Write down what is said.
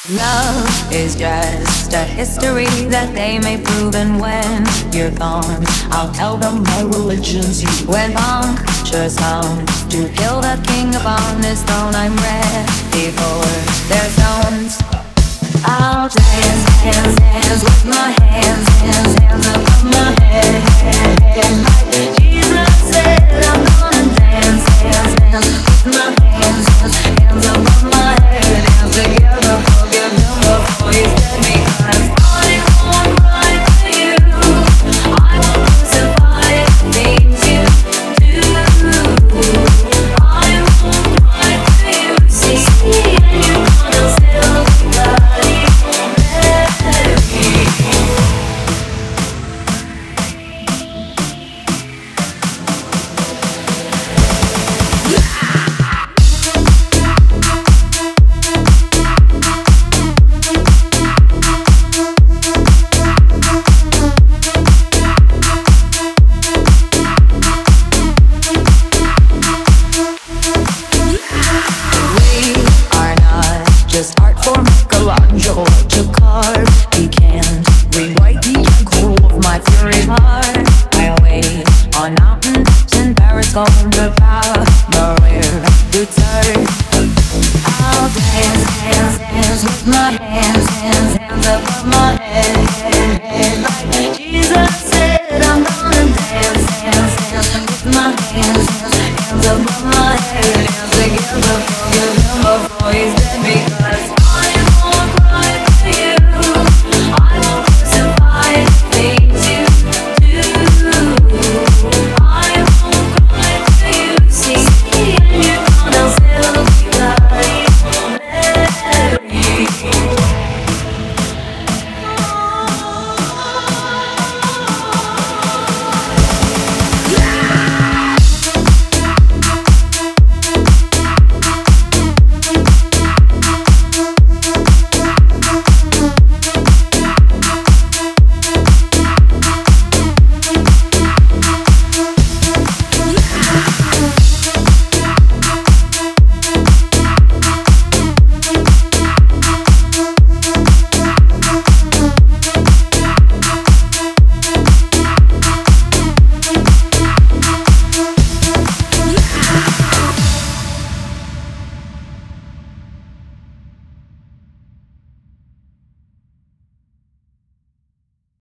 Love is just a history that they may prove, and when you're gone, I'll tell them my religion's you. When punctures sound to kill the king upon his throne, I'm ready for their stones. I'll dance, dance, dance with my hands, hands, hands above my head. Jesus said I'm gonna dance, dance, dance with my hands, hands, hands above my head. Dance together, forgive him before he's dead, because I won't cry for you. I won't crucify the things you do. I won't cry for you, see, and you're gonna still be bloody. Just art for Michelangelo to carve. He can't rewrite the echo of my fury heart. I wait on mountains in Paris, going to power, Maria to turn. I'll dance, dance, dance with my hands, hands, hands above my head.